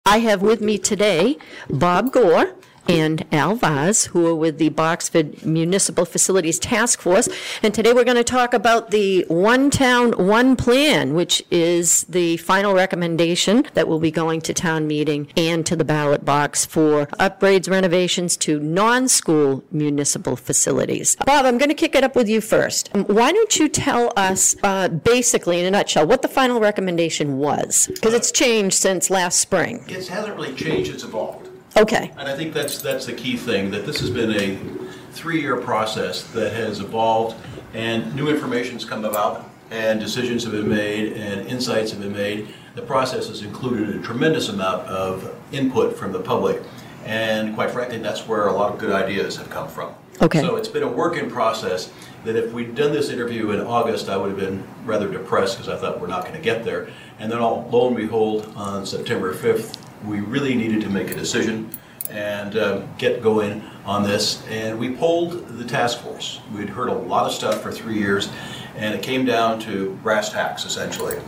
I have with me today Bob Gore and Al Vaz, who are with the Boxford Municipal Facilities Task Force. And today we're going to talk about the One Town, One Plan, which is the final recommendation that will be going to town meeting and to the ballot box for upgrades, renovations to non-school municipal facilities. Bob, I'm going to kick it up with you first. Why don't you tell us, basically, in a nutshell, what the final recommendation was? Because it's changed since last spring. It hasn't really changed, it's evolved. Okay. And I think that's the key thing, that this has been a 3-year process that has evolved, and new information's come about, and decisions have been made, and insights have been made. The process has included a tremendous amount of input from the public, and quite frankly, that's where a lot of good ideas have come from. Okay. So it's been a work in process that if we'd done this interview in August, I would have been rather depressed because I thought we're not going to get there. And then lo and behold, on September 5th, we really needed to make a decision and get going on this. And we polled the task force. We'd heard a lot of stuff for 3 years, and it came down to brass tacks, essentially.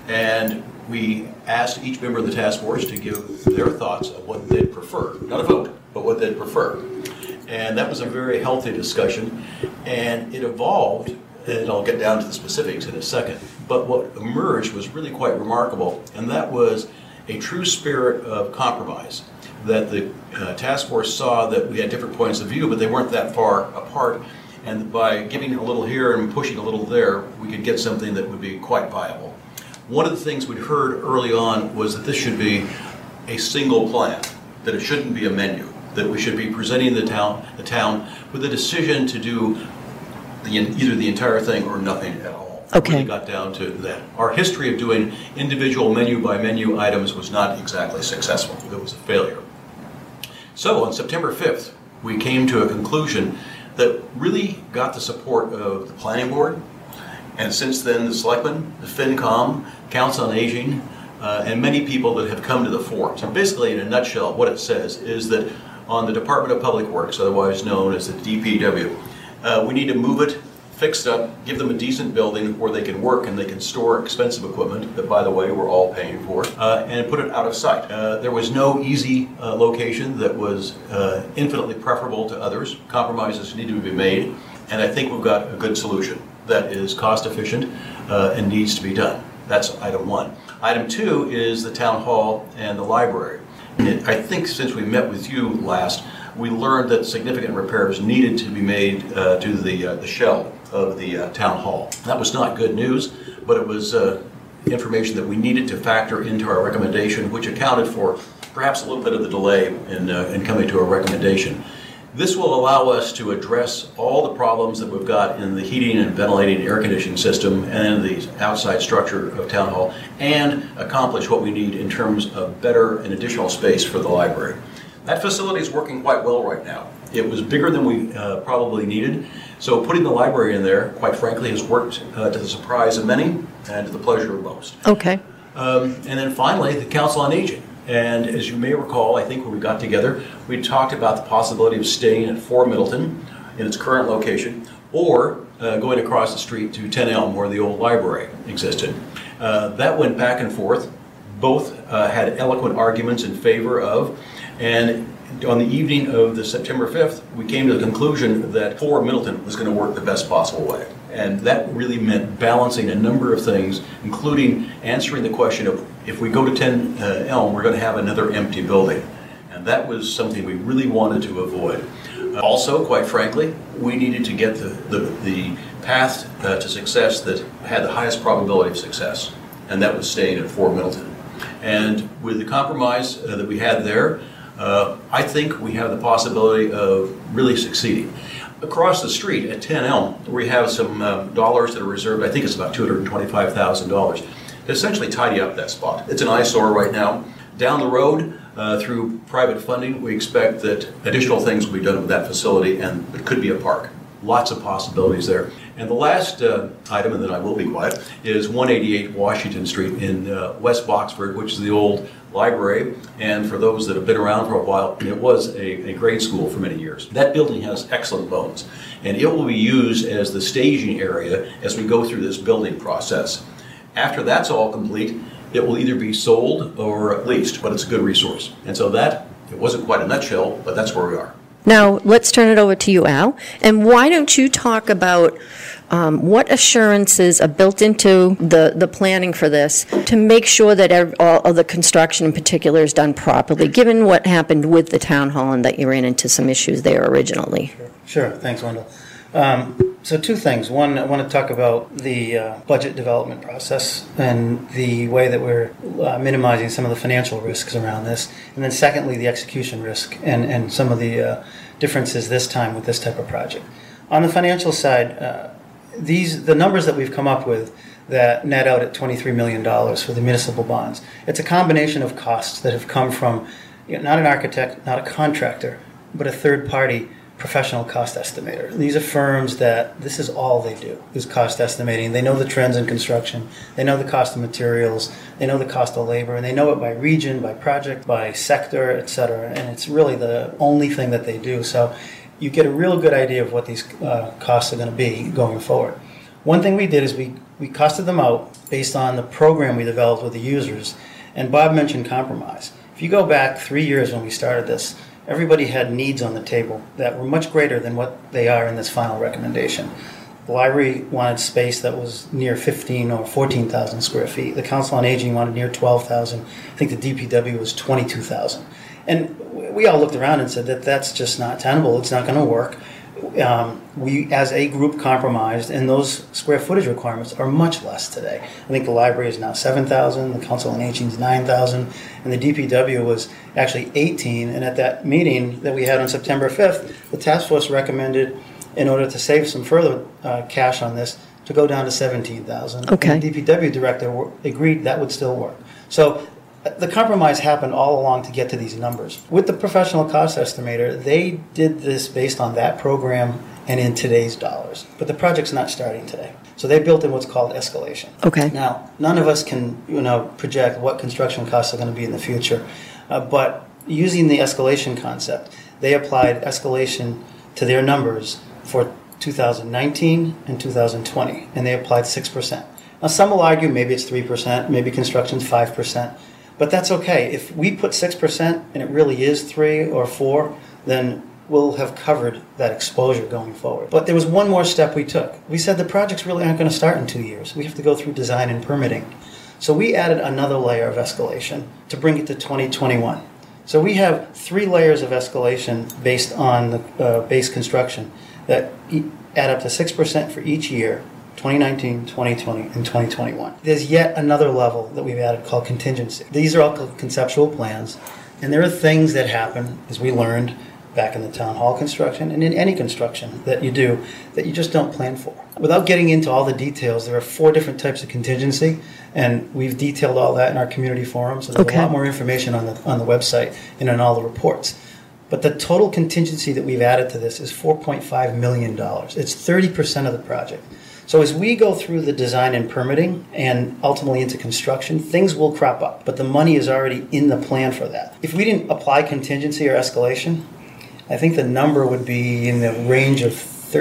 And we asked each member of the task force to give their thoughts of what they'd prefer. Not a vote, but what they'd prefer. And that was a very healthy discussion. And it evolved, and I'll get down to the specifics in a second. But what emerged was really quite remarkable, and that was a true spirit of compromise, that the task force saw that we had different points of view, but they weren't that far apart, and by giving a little here and pushing a little there, we could get something that would be quite viable. One of the things we'd heard early on was that this should be a single plan, that it shouldn't be a menu, that we should be presenting the town with a decision to do either the entire thing or nothing at all. Okay. It really got down to that. Our history of doing individual menu-by-menu items was not exactly successful. It was a failure. So on September 5th, we came to a conclusion that really got the support of the Planning Board, and since then the Selectmen, the FinCom, Council on Aging, and many people that have come to the fore. So basically, in a nutshell, what it says is that on the Department of Public Works, otherwise known as the DPW, we need to move it, fix it up, give them a decent building where they can work and they can store expensive equipment that, by the way, we're all paying for, and put it out of sight. There was no easy location that was infinitely preferable to others. Compromises needed to be made, and I think we've got a good solution that is cost efficient and needs to be done. That's item 1. Item 2 is the town hall and the library. And I think since we met with you last, we learned that significant repairs needed to be made to the shell of the town hall. That was not good news, but it was information that we needed to factor into our recommendation, which accounted for perhaps a little bit of the delay in coming to a recommendation. This will allow us to address all the problems that we've got in the heating and ventilating air conditioning system and the outside structure of Town Hall, and accomplish what we need in terms of better and additional space for the library. That facility is working quite well right now. It was bigger than we probably needed, so putting the library in there, quite frankly, has worked to the surprise of many and to the pleasure of most. Okay. And then finally, the Council on Aging. And as you may recall, I think when we got together, we talked about the possibility of staying at 4 Middleton in its current location, or going across the street to 10 Elm where the old library existed. That went back and forth. Both had eloquent arguments in favor of, and on the evening of the September 5th, we came to the conclusion that 4 Middleton was going to work the best possible way. And that really meant balancing a number of things, including answering the question of, if we go to 10 Elm, we're going to have another empty building. And that was something we really wanted to avoid. Also, quite frankly, we needed to get the path to success that had the highest probability of success, and that was staying at 4 Middleton. And with the compromise that we had there, I think we have the possibility of really succeeding. Across the street at 10 Elm, we have some dollars that are reserved. I think it's about $225,000 to essentially tidy up that spot. It's an eyesore right now. Down the road, through private funding, we expect that additional things will be done with that facility, and it could be a park. Lots of possibilities there. And the last item, and then I will be quiet, is 188 Washington Street in West Boxford, which is the old library. And for those that have been around for a while, it was a grade school for many years. That building has excellent bones, and it will be used as the staging area as we go through this building process. After that's all complete, it will either be sold or leased, but it's a good resource. And so that, it wasn't quite a nutshell, but that's where we are. Now, let's turn it over to you, Al. And why don't you talk about what assurances are built into the planning for this to make sure that all of the construction in particular is done properly, given what happened with the town hall and that you ran into some issues there originally? Sure. Thanks, Wendell. So two things. One, I want to talk about the budget development process and the way that we're minimizing some of the financial risks around this. And then secondly, the execution risk and some of the differences this time with this type of project. On the financial side, the numbers that we've come up with that net out at $23 million for the municipal bonds, it's a combination of costs that have come from not an architect, not a contractor, but a third-party professional cost estimator. These are firms that this is all they do, is cost estimating. They know the trends in construction. They know the cost of materials. They know the cost of labor. And they know it by region, by project, by sector, et cetera. And it's really the only thing that they do. So you get a real good idea of what these costs are going to be going forward. One thing we did is we costed them out based on the program we developed with the users. And Bob mentioned compromise. If you go back 3 years when we started this, everybody had needs on the table that were much greater than what they are in this final recommendation. The library wanted space that was near 15 or 14,000 square feet. The Council on Aging wanted near 12,000. I think the DPW was 22,000. And we all looked around and said that that's just not tenable. It's not going to work. We, as a group, compromised, and those square footage requirements are much less today. I think the library is now 7,000, the Council on Aging is 9,000, and the DPW was actually 18. And at that meeting that we had on September 5th, the task force recommended, in order to save some further cash on this, to go down to 17,000. Okay. And the DPW director agreed that would still work. So the compromise happened all along to get to these numbers. With the professional cost estimator, they did this based on that program and in today's dollars. But the project's not starting today. So they built in what's called escalation. Okay. Now, none of us can project what construction costs are going to be in the future. But using the escalation concept, they applied escalation to their numbers for 2019 and 2020, and they applied 6%. Now, some will argue maybe it's 3%, maybe construction's 5%. But that's okay. If we put 6% and it really is 3 or 4, then we'll have covered that exposure going forward. But there was one more step we took. We said the projects really aren't going to start in 2 years. We have to go through design and permitting. So we added another layer of escalation to bring it to 2021. So we have 3 layers of escalation based on the base construction that add up to 6% for each year. 2019, 2020, and 2021. There's yet another level that we've added called contingency. These are all conceptual plans, and there are things that happen, as we learned back in the town hall construction and in any construction that you do, that you just don't plan for. Without getting into all the details, there are 4 different types of contingency, and we've detailed all that in our community forum, so there's a lot more information on the website and in all the reports. But the total contingency that we've added to this is $4.5 million. It's 30% of the project. So as we go through the design and permitting and ultimately into construction, things will crop up, but the money is already in the plan for that. If we didn't apply contingency or escalation, I think the number would be in the range of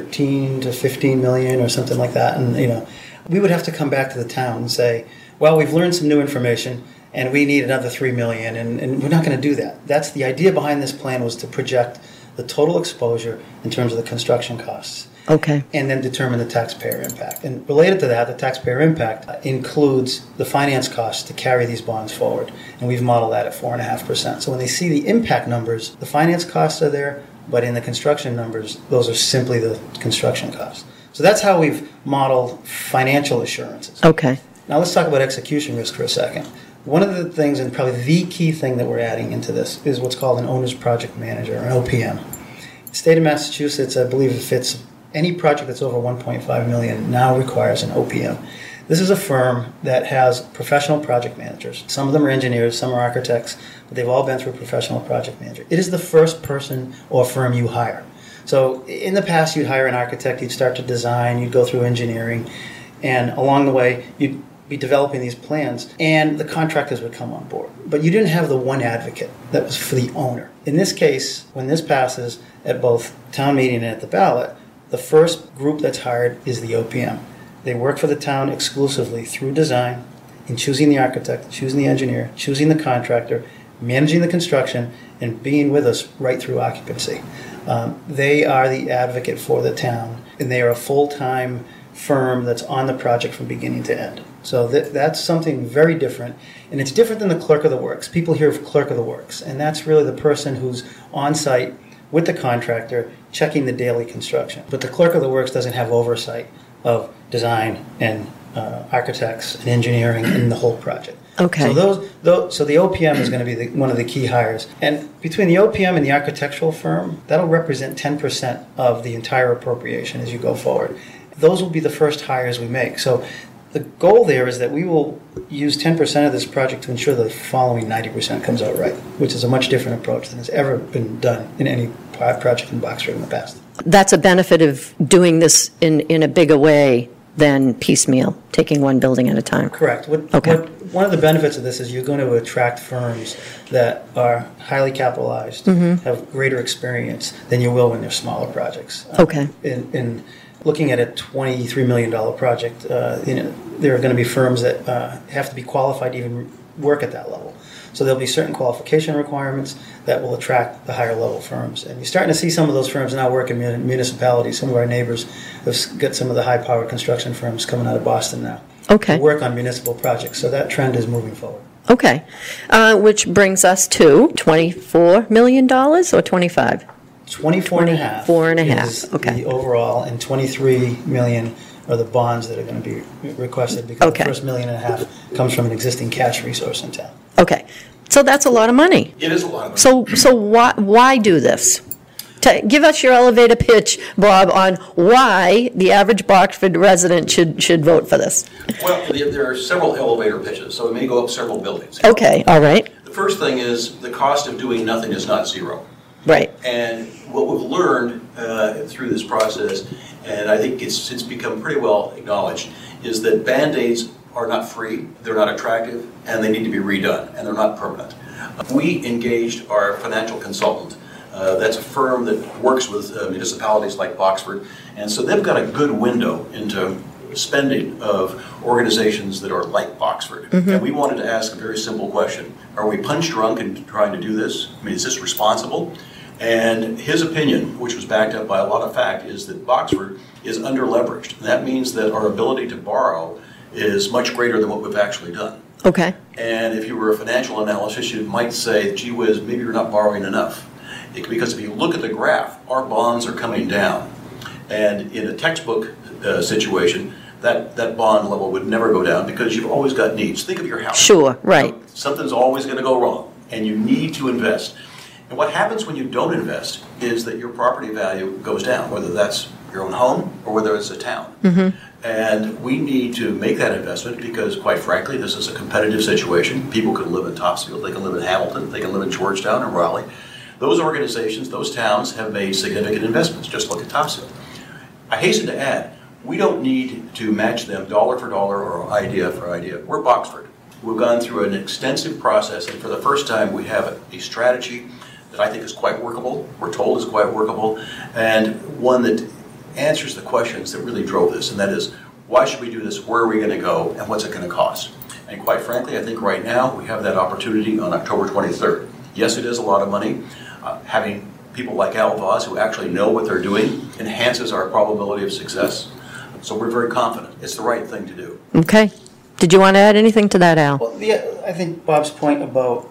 13 to 15 million or something like that. And we would have to come back to the town and say, well, we've learned some new information and we need another 3 million, and we're not going to do that. That's the idea behind this plan, was to project the total exposure in terms of the construction costs. Okay. And then determine the taxpayer impact. And related to that, the taxpayer impact includes the finance costs to carry these bonds forward. And we've modeled that at 4.5%. So when they see the impact numbers, the finance costs are there, but in the construction numbers, those are simply the construction costs. So that's how we've modeled financial assurances. Okay. Now let's talk about execution risk for a second. One of the things, and probably the key thing that we're adding into this, is what's called an owner's project manager, or an OPM. The state of Massachusetts, I believe it fits any project that's over 1.5 million now requires an OPM. This is a firm that has professional project managers. Some of them are engineers, some are architects, but they've all been through a professional project manager. It is the first person or firm you hire. So in the past, you'd hire an architect, you'd start to design, you'd go through engineering, and along the way, you'd be developing these plans, and the contractors would come on board. But you didn't have the one advocate that was for the owner. In this case, when this passes at both town meeting and at the ballot, the first group that's hired is the OPM. They work for the town exclusively through design in choosing the architect, choosing the engineer, choosing the contractor, managing the construction, and being with us right through occupancy. They are the advocate for the town, and they are a full-time firm that's on the project from beginning to end. So that's something very different, and it's different than the clerk of the works. People hear of clerk of the works, and that's really the person who's on site with the contractor checking the daily construction. But the clerk of the works doesn't have oversight of design and architects and engineering and the whole project. Okay. So the OPM is going to be one of the key hires. And between the OPM and the architectural firm, that'll represent 10% of the entire appropriation as you go forward. Those will be the first hires we make. So the goal there is that we will use 10% of this project to ensure the following 90% comes out right, which is a much different approach than has ever been done in any project in Boxford in the past. That's a benefit of doing this in a bigger way than piecemeal, taking one building at a time. Correct. Okay. One of the benefits of this is you're going to attract firms that are highly capitalized, have greater experience than you will when they're smaller projects. Okay. In looking at a $23 million project, there are going to be firms that have to be qualified to even work at that level. So there'll be certain qualification requirements that will attract the higher level firms. And you're starting to see some of those firms now work in municipalities. Some of our neighbors have got some of the high-powered construction firms coming out of Boston now. Okay. To work on municipal projects. So that trend is moving forward. Okay. Which brings us to $24 million or 25? 24 and a half. 4 and a half. Is Okay. the overall, and 23 million are the bonds that are going to be requested because Okay. the first $1.5 million comes from an existing cash resource in town. Okay. So that's a lot of money. It is a lot of money. So why do this? Give us your elevator pitch, Bob, on why the average Boxford resident should vote for this. Well, there are several elevator pitches, so it may go up several buildings. Okay, all right, The first thing is the cost of doing nothing is not zero. right. And what we've learned through this process, and I think it's become pretty well acknowledged, is that Band-Aids are not free, they're not attractive, and they need to be redone, and they're not permanent. We engaged our financial consultant. That's a firm that works with municipalities like Boxford, and so they've got a good window into spending of organizations that are like Boxford. And we wanted to ask a very simple question. Are we punch drunk in trying to do this? I mean, is this responsible? And his opinion, which was backed up by a lot of fact, is that Boxford is under-leveraged. That means that our ability to borrow is much greater than what we've actually done. Okay. And if you were a financial analyst, you might say, gee whiz, maybe you're not borrowing enough. Because if you look at the graph, our bonds are coming down. And in a textbook situation, that bond level would never go down because you've always got needs. Think of your house. Sure, right. Something's always going to go wrong, and you need to invest. And what happens when you don't invest is that your property value goes down, whether that's your own home or whether it's a town. And we need to make that investment because, quite frankly, this is a competitive situation. People can live in Topsfield, they can live in Hamilton, they can live in Georgetown and Raleigh. Those organizations, those towns have made significant investments. Just look at Topsfield. I hasten to add, we don't need to match them dollar for dollar or idea for idea. We're Boxford. We've gone through an extensive process, and for the first time we have a strategy that I think is quite workable, we're told is quite workable, and one that answers the questions that really drove this, and that is, why should we do this, where are we going to go, and what's it going to cost? And quite frankly, I think right now we have that opportunity on October 23rd. Yes, it is a lot of money. Having people like Al Voss who actually know what they're doing enhances our probability of success. So we're very confident. It's the right thing to do. Okay. Did you want to add anything to that, Al? Well, yeah, I think Bob's point about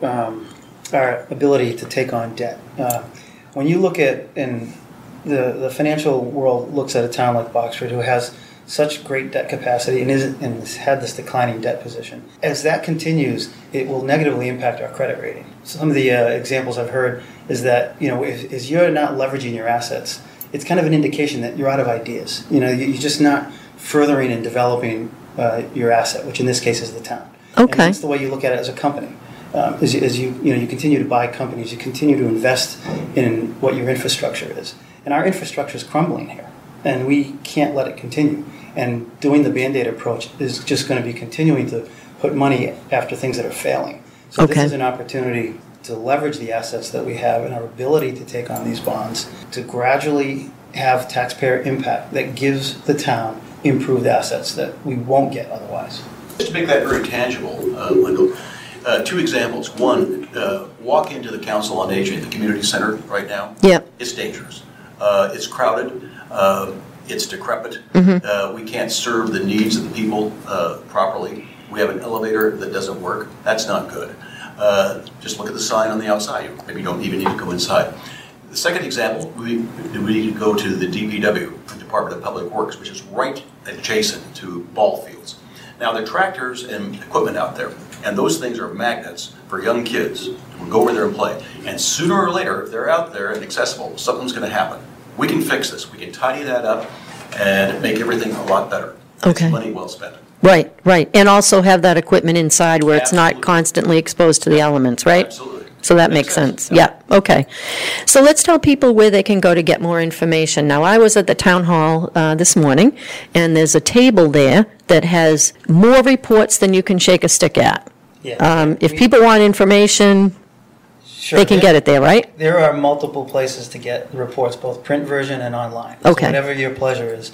our ability to take on debt. When you look at, and the financial world looks at a town like Boxford who has such great debt capacity and has had this declining debt position. As that continues, it will negatively impact our credit rating. Some of the examples I've heard is that, if you're not leveraging your assets, it's kind of an indication that you're out of ideas. You're just not furthering and developing your asset, which in this case is the town. Okay. And that's the way you look at it as a company. As you continue to buy companies, you continue to invest in what your infrastructure is. And our infrastructure is crumbling here, and we can't let it continue. And doing the Band-Aid approach is just going to be continuing to put money after things that are failing. So Okay. This is an opportunity to leverage the assets that we have and our ability to take on these bonds to gradually have taxpayer impact that gives the town improved assets that we won't get otherwise. Just to make that very tangible, Wendell, two examples. One, walk into the Council on Aging, the community center right now. Yeah. It's dangerous. It's crowded. It's decrepit. We can't serve the needs of the people properly. We have an elevator that doesn't work. That's not good. Just look at the sign on the outside. Maybe you don't even need to go inside. The second example, we need to go to the DPW, the Department of Public Works, which is right adjacent to ball fields. Now, there are tractors and equipment out there, and those things are magnets for young kids who go over there and play. And sooner or later, if they're out there and accessible, something's going to happen. We can fix this. We can tidy that up and make everything a lot better. Okay. It's money well spent. Right, right. And also have that equipment inside where it's not Absolutely. constantly exposed to the elements, right? Absolutely. So that makes sense. Yeah, okay. So let's tell people where they can go to get more information. Now, I was at the town hall this morning, and there's a table there that has more reports than you can shake a stick at. Yeah. If people want information, Sure. they can get it there, right? There are multiple places to get the reports, both print version and online. Okay. So whatever your pleasure is.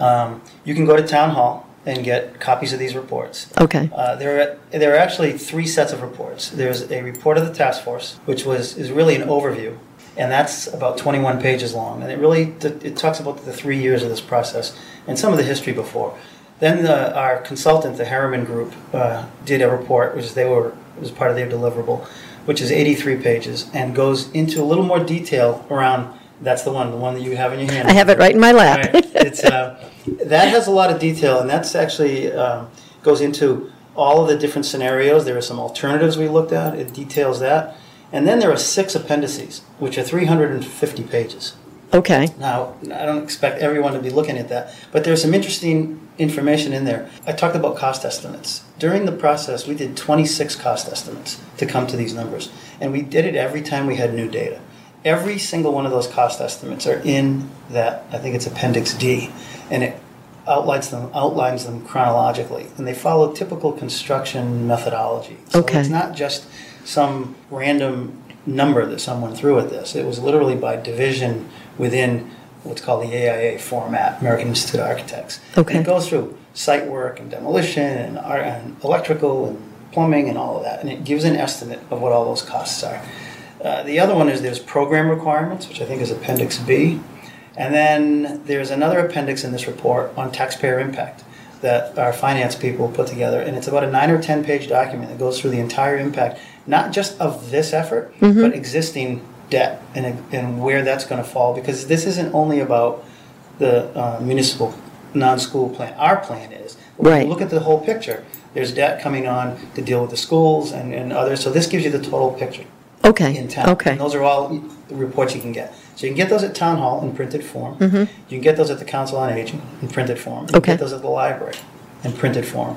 You can go to Town Hall and get copies of these reports. Okay, There are actually three sets of reports. There's a report of the task force, which is really an overview, and that's about 21 pages long. And it talks about the 3 years of this process and some of the history before. Then our consultant, the Harriman Group, did a report, which was part of their deliverable, which is 83 pages and goes into a little more detail around. That's the one that you have in your hand. I have it right in my lap. Right. It's that has a lot of detail, and that's actually goes into all of the different scenarios. There are some alternatives we looked at. It details that, and then there are 6 appendices, which are 350 pages. Okay, Now, I don't expect everyone to be looking at that, but there's some interesting information in there. I talked about cost estimates. During the process, we did 26 cost estimates to come to these numbers, and we did it every time we had new data. Every single one of those cost estimates are in that, I think it's Appendix D, and it outlines them chronologically, and they follow typical construction methodology. So Okay. it's not just some random number that someone threw at this. It was literally by division within what's called the AIA format, American Institute of Architects. Okay. And it goes through site work and demolition and electrical and plumbing and all of that, and it gives an estimate of what all those costs are. The other one is there's program requirements, which I think is Appendix B. And then there's another appendix in this report on taxpayer impact that our finance people put together. And it's about a 9 or 10 page document that goes through the entire impact, not just of this effort, but existing debt and where that's going to fall. Because this isn't only about the municipal non-school plan. Our plan is. But when Right. you look at the whole picture, there's debt coming on to deal with the schools and others. So this gives you the total picture. okay, In town. okay. And those are all the reports you can get. So you can get those at Town Hall in printed form. You can get those at the Council on Aging in printed form. You can Okay. get those at the library in printed form.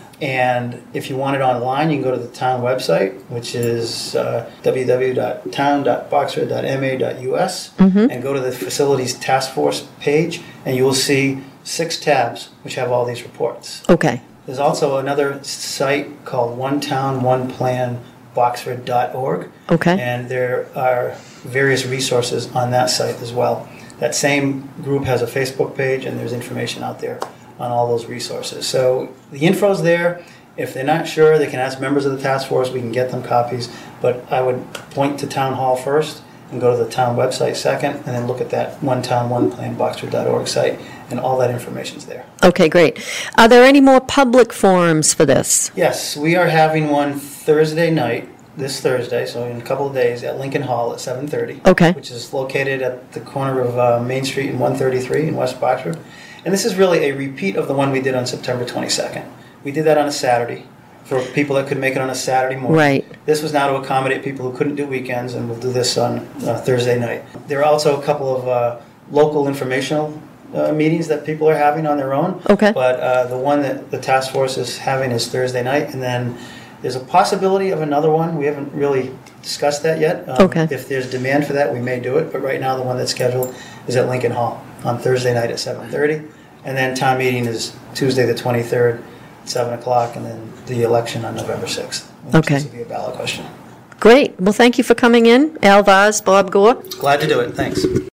And if you want it online, you can go to the town website, which is www.town.boxford.ma.us, and go to the Facilities Task Force page, and you will see 6 tabs which have all these reports. Okay, There's also another site called One Town, One Plan, Boxford.org. Okay. And there are various resources on that site as well. That same group has a Facebook page, and there's information out there on all those resources. So the info's there. If they're not sure, they can ask members of the task force. We can get them copies. But I would point to Town Hall first and go to the town website second, and then look at that One Town, One Plan, Boxford.org site, and all that information's there. okay, great. Are there any more public forums for this? Yes, we are having one Thursday night, this Thursday, so in a couple of days, at Lincoln Hall at 7:30. Okay. Which is located at the corner of Main Street and 133 in West Boxford. And this is really a repeat of the one we did on September 22nd. We did that on a Saturday for people that could make it on a Saturday morning. Right. This was now to accommodate people who couldn't do weekends, and we'll do this on Thursday night. There are also a couple of local informational meetings that people are having on their own. Okay. But the one that the task force is having is Thursday night, and then there's a possibility of another one. We haven't really discussed that yet. Okay. If there's demand for that, we may do it. But right now, the one that's scheduled is at Lincoln Hall on Thursday night at 7:30, and then town meeting is Tuesday the 23rd at 7 o'clock, and then the election on November 6th. Okay. Which will be a ballot question. Great. Well, thank you for coming in. Al Vaz, Bob Gore. Glad to do it. Thanks.